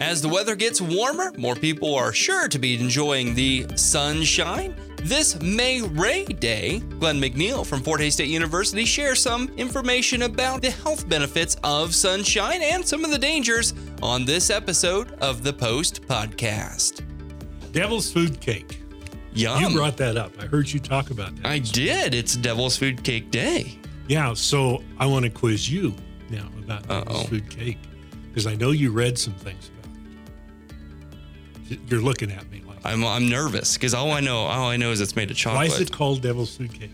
As the weather gets warmer, more people are sure to be enjoying the sunshine. This May Ray Day, Glenn McNeil from Fort Hays State University shares some information about the health benefits of sunshine and some of the dangers on this episode of the Post Podcast. Devil's Food Cake. Yum. You brought that up. I heard you talk about that. I did. It's Devil's Food Cake Day. Yeah, so I want to quiz you now about Devil's Food Cake because I know you read some things about it. You're looking at me like I'm nervous because all I know is it's made of chocolate. Why is it called Devil's Food Cake?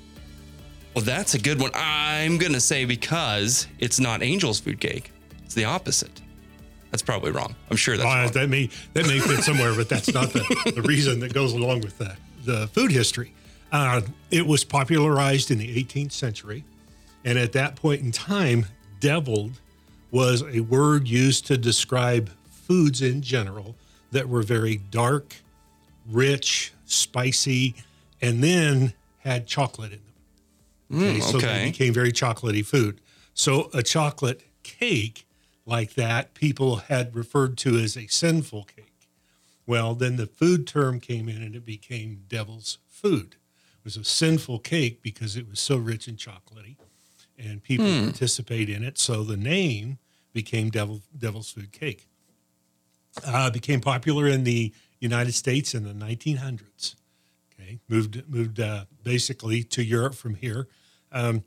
Well, that's a good one. I'm going to say because it's not Angel's Food Cake. It's the opposite. That's probably wrong. I'm sure that's wrong. That may fit somewhere, but that's not the reason that goes along with that. The food history. It was popularized in the 18th century. And at that point in time, deviled was a word used to describe foods in general that were very dark, rich, spicy, and then had chocolate in them. So they became very chocolatey food. So a chocolate cake like that, people had referred to as a sinful cake. Well, then the food term came in and it became devil's food. It was a sinful cake because it was so rich and chocolatey, and people participate in it. So the name became Devil's Food Cake. Became popular in the United States in the 1900s. Okay, moved basically to Europe from here, and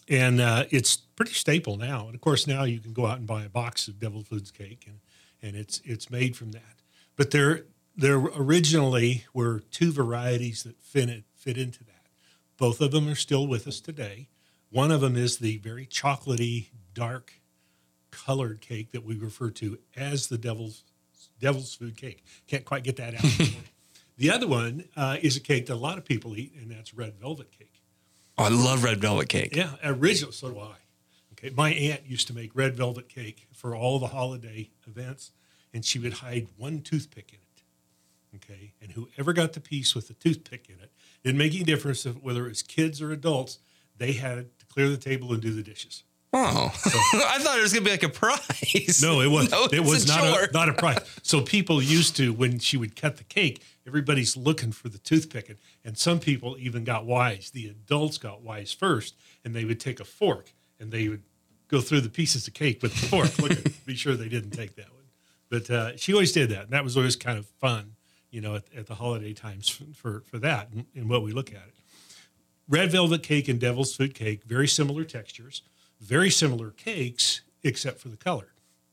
it's pretty staple now. And of course, now you can go out and buy a box of Devil's Food Cake, and it's made from that. But there originally were two varieties that fit into that. Both of them are still with us today. One of them is the very chocolatey, dark colored cake that we refer to as the Devil's Food Cake. Can't quite get that out anymore. The other one is a cake that a lot of people eat, and that's red velvet cake. Oh, I love red velvet cake. Yeah, original. So do I. Okay, my aunt used to make red velvet cake for all the holiday events, and she would hide one toothpick in it. Okay, and whoever got the piece with the toothpick in it, didn't make any difference whether it was kids or adults. They had to clear the table and do the dishes. Oh, so, I thought it was going to be like a prize. No, it wasn't. No, it was not a prize. So people used to, when she would cut the cake, everybody's looking for the toothpick. And some people even got wise. The adults got wise first, and they would take a fork, and they would go through the pieces of cake with the fork, be sure they didn't take that one. But she always did that, and that was always kind of fun, at the holiday times for that and what we look at it. Red velvet cake and Devil's Food Cake, very similar textures. Very similar cakes, except for the color.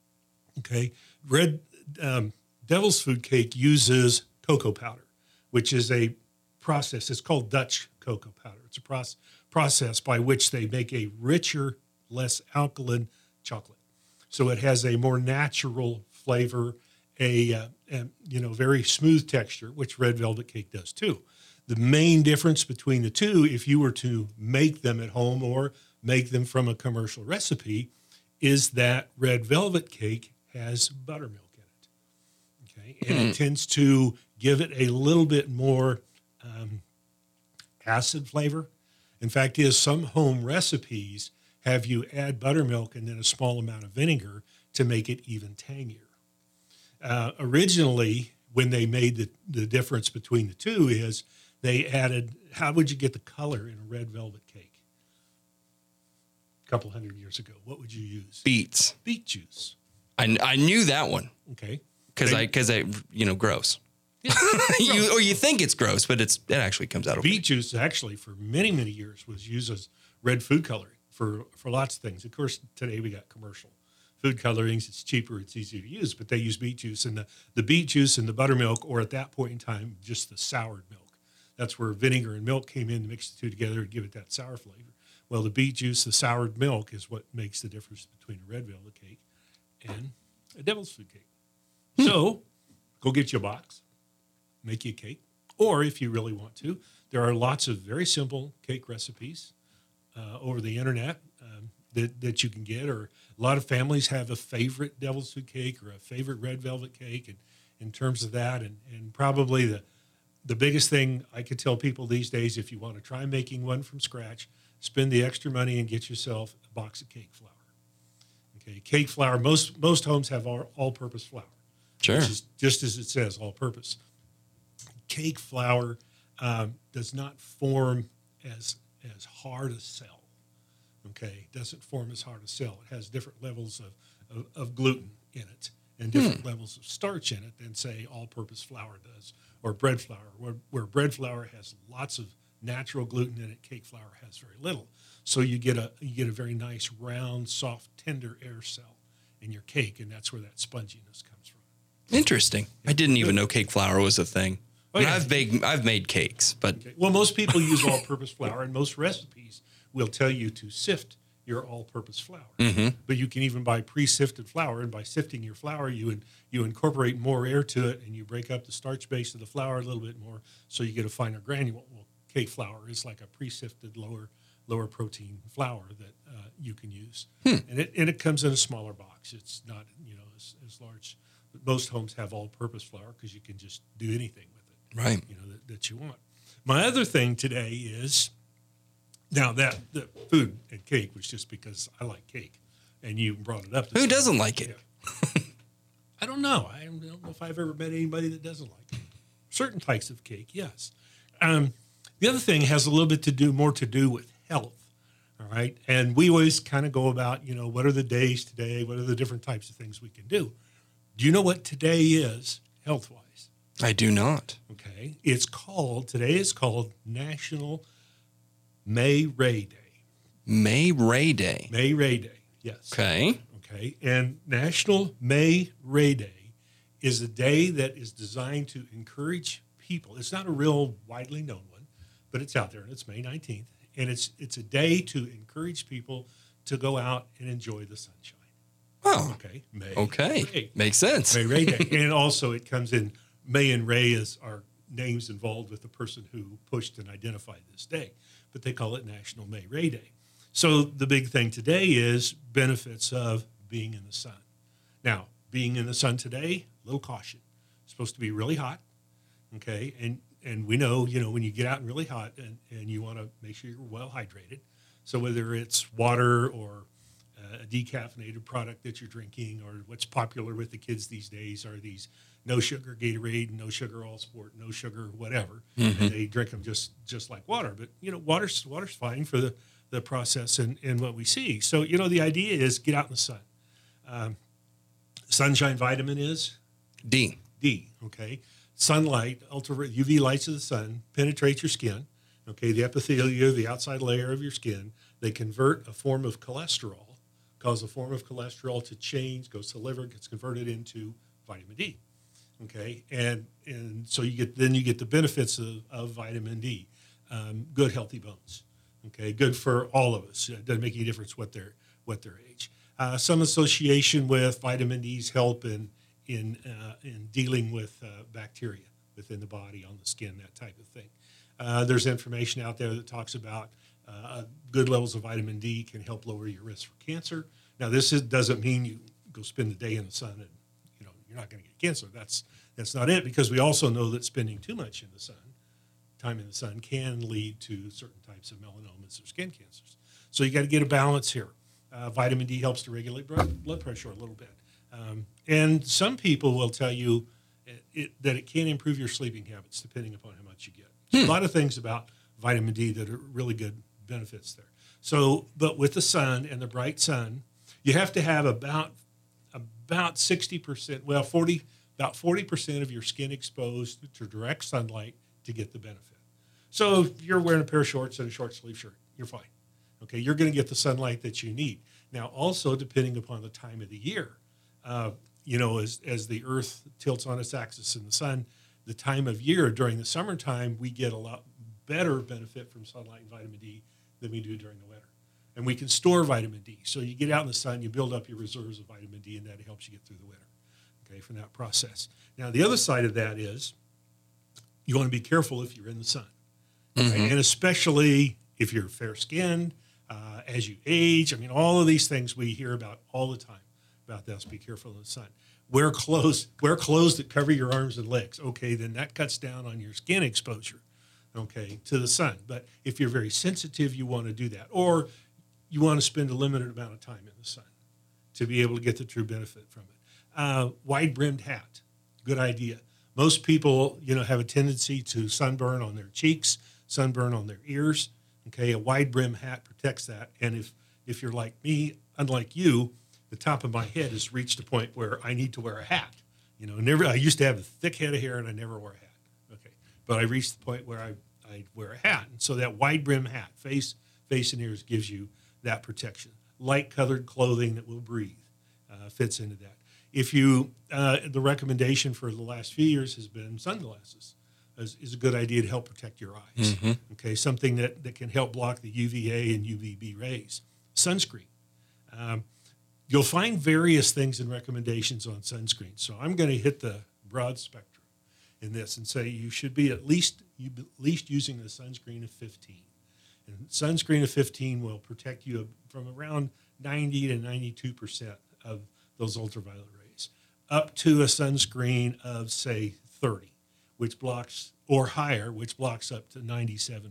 Okay, Devil's Food Cake uses cocoa powder, which is a process. It's called Dutch cocoa powder. It's a process by which they make a richer, less alkaline chocolate. So it has a more natural flavor, a very smooth texture, which red velvet cake does too. The main difference between the two, if you were to make them at home or make them from a commercial recipe, is that red velvet cake has buttermilk in it. Okay, and it tends to give it a little bit more acid flavor. In fact, some home recipes have you add buttermilk and then a small amount of vinegar to make it even tangier. Originally, when they made the difference between the two is they added, how would you get the color in a red velvet cake? A couple hundred years ago, what would you use? Beets. Beet juice. I knew that one. Okay. Because I gross. You think it's gross, but it actually comes out. Beet juice actually for many, many years was used as red food coloring for lots of things. Of course, today we got commercial food colorings. It's cheaper, it's easier to use, but they use beet juice, and the beet juice and the buttermilk, or at that point in time, just the soured milk. That's where vinegar and milk came in to mix the two together and give it that sour flavor. Well, the beet juice, the soured milk, is what makes the difference between a red velvet cake and a Devil's Food Cake. So go get you a box, make you a cake. Or if you really want to, there are lots of very simple cake recipes over the internet that you can get. Or a lot of families have a favorite Devil's Food Cake or a favorite red velvet cake. And in terms of that, and probably the biggest thing I could tell people these days, if you want to try making one from scratch, spend the extra money and get yourself a box of cake flour. Okay, cake flour. Most homes have all-purpose flour. Sure. which is just as it says, all-purpose. Cake flour does not form as hard a cell. Okay, it doesn't form as hard a cell. It has different levels of gluten in it and different levels of starch in it than, say, all-purpose flour does, or bread flour, where bread flour has lots of natural gluten in it, cake flour has very little. So you get a very nice, round, soft, tender air cell in your cake, and that's where that sponginess comes from. Interesting. I didn't even know cake flour was a thing. Oh, yeah. I've made cakes, but Okay. Well, most people use all-purpose flour, and most recipes will tell you to sift your all-purpose flour. But you can even buy pre-sifted flour, and by sifting your flour, you incorporate more air to it, and you break up the starch base of the flour a little bit more, so you get a finer granule. Well, cake flour is like a pre-sifted lower protein flour that you can use, and it comes in a smaller box. It's not as large. But most homes have all-purpose flour because you can just do anything with it, right. that you want. My other thing today is, now that the food and cake was just because I like cake, and you brought it up. Who doesn't like it? Yeah. I don't know. I don't know if I've ever met anybody that doesn't like it. Certain types of cake, yes. The other thing has a little bit more to do with health. All right. And we always kind of go about, what are the days today? What are the different types of things we can do? Do you know what today is health-wise? I do not. Okay. Today is called National May Ray Day. May Ray Day. May Ray Day, yes. Okay. Okay. And National May Ray Day is a day that is designed to encourage people. It's not a real widely known one, but it's out there, and it's May 19th. And it's a day to encourage people to go out and enjoy the sunshine. Oh. Okay. May. Okay. Ray. Makes sense. May Ray Day. And also it comes in, May and Ray are names involved with the person who pushed and identified this day. But they call it National May Ray Day. So the big thing today is benefits of being in the sun. Now, being in the sun today, a little caution. It's supposed to be really hot. Okay. And we know, when you get out and really hot and you want to make sure you're well hydrated. So whether it's water or a decaffeinated product that you're drinking, or what's popular with the kids these days are these no sugar Gatorade, no sugar All Sport, no sugar whatever. And they drink them just like water. But, water's fine for the process and what we see. So, the idea is get out in the sun. Sunshine vitamin is? D. Okay. Sunlight, UV lights of the sun penetrate your skin. Okay. The epithelia, the outside layer of your skin, they convert a form of cholesterol, cause a form of cholesterol to change, goes to the liver, gets converted into vitamin D. Okay. And so you get the benefits of vitamin D. Good, healthy bones. Okay. Good for all of us. It doesn't make any difference what their age. Some association with vitamin D's help in dealing with bacteria within the body, on the skin, that type of thing. There's information out there that talks about good levels of vitamin D can help lower your risk for cancer. Now, doesn't mean you go spend the day in the sun and you're not going to get cancer. That's not it, because we also know that spending too much time in the sun, can lead to certain types of melanomas or skin cancers. So you got to get a balance here. Vitamin D helps to regulate blood pressure a little bit. And some people will tell you that it can improve your sleeping habits depending upon how much you get. So a lot of things about vitamin D that are really good benefits there. So, but with the sun and the bright sun, you have to have about 60%, about 40% of your skin exposed to direct sunlight to get the benefit. So if you're wearing a pair of shorts and a short sleeve shirt, you're fine. Okay, you're going to get the sunlight that you need. Now, also depending upon the time of the year, as the Earth tilts on its axis in the sun, the time of year during the summertime, we get a lot better benefit from sunlight and vitamin D than we do during the winter. And we can store vitamin D. So you get out in the sun, you build up your reserves of vitamin D, and that helps you get through the winter, okay, from that process. Now, the other side of that is you want to be careful if you're in the sun, okay? And especially if you're fair-skinned, as you age. I mean, all of these things we hear about all the time about this. Be careful in the sun. Wear clothes that cover your arms and legs. Okay, then that cuts down on your skin exposure, okay, to the sun. But if you're very sensitive, you want to do that. Or you want to spend a limited amount of time in the sun to be able to get the true benefit from it. Wide-brimmed hat. good idea. Most people, have a tendency to sunburn on their cheeks, sunburn on their ears. Okay, a wide brim hat protects that. And if you're like me, unlike you, the top of my head has reached a point where I need to wear a hat. I used to have a thick head of hair and I never wore a hat. Okay, but I reached the point where I wear a hat. And so that wide brim hat, face and ears, gives you that protection. Light colored clothing that will breathe fits into that. If you, the recommendation for the last few years has been sunglasses is a good idea to help protect your eyes. Mm-hmm. Okay, something that can help block the UVA and UVB rays. Sunscreen. You'll find various things and recommendations on sunscreen. So I'm going to hit the broad spectrum in this and say you should be at least using the sunscreen of 15. And sunscreen of 15 will protect you from around 90 to 92% of those ultraviolet rays, up to a sunscreen of, say, 30, which blocks, or higher, which blocks up to 97%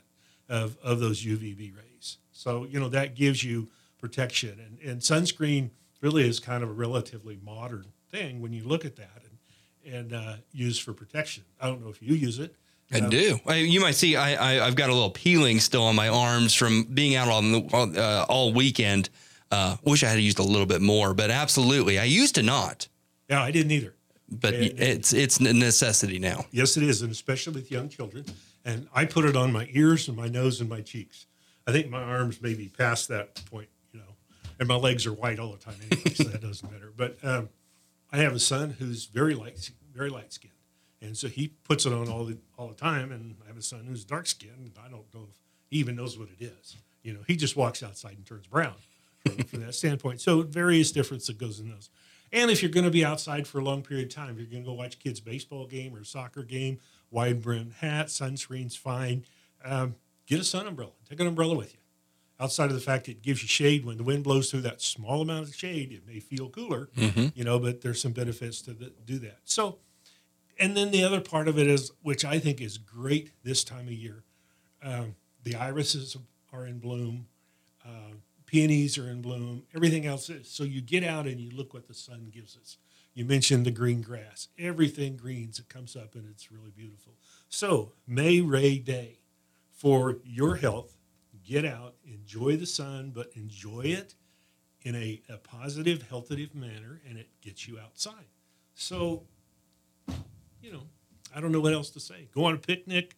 of those UVB rays. So, that gives you protection. And sunscreen really is kind of a relatively modern thing when you look at that and used for protection. I don't know if you use it. I do. You might see I've got a little peeling still on my arms from being out all weekend. Wish I had used a little bit more, but absolutely. I used to not. Yeah, I didn't either. But it's a necessity now. Yes, it is, and especially with young children. And I put it on my ears and my nose and my cheeks. I think my arms may be past that point, and my legs are white all the time anyway, so that doesn't matter. But I have a son who's very light skinned, and so he puts it on all the time. And I have a son who's dark skinned, and I don't know if he even knows what it is. He just walks outside and turns brown from that standpoint. So various difference that goes in those. And if you're going to be outside for a long period of time, if you're going to go watch a kid's baseball game or soccer game, wide brim hat, sunscreen's fine. Get a sun umbrella. Take an umbrella with you. Outside of the fact it gives you shade when the wind blows through that small amount of shade, it may feel cooler, but there's some benefits to do that. So, and then the other part of it is, which I think is great this time of year, the irises are in bloom, peonies are in bloom, everything else is. So you get out and you look what the sun gives us. You mentioned the green grass. Everything greens, it comes up and it's really beautiful. So, May Ray Day, for your health, get out, enjoy the sun, but enjoy it in a positive, healthative manner, and it gets you outside. So, I don't know what else to say. Go on a picnic,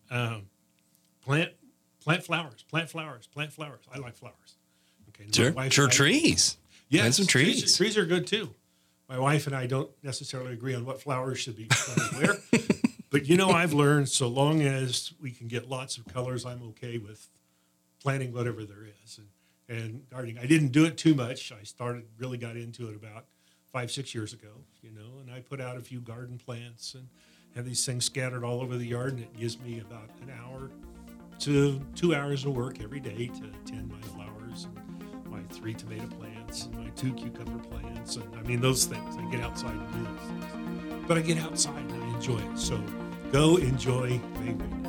plant flowers. I like flowers. Okay. Sure, trees. Yes, plant some trees. Trees are good too. My wife and I don't necessarily agree on what flowers should be planted where. But, I've learned so long as we can get lots of colors, I'm okay with planting whatever there is. And gardening, I didn't do it too much. I really got into it about 5-6 years ago, and I put out a few garden plants and have these things scattered all over the yard. And it gives me about an hour to 2 hours of work every day to tend my flowers and my 3 tomato plants and my 2 cucumber plants. And those things. I get outside and do those things. But I get outside and I enjoy it. So go enjoy May Ray Day.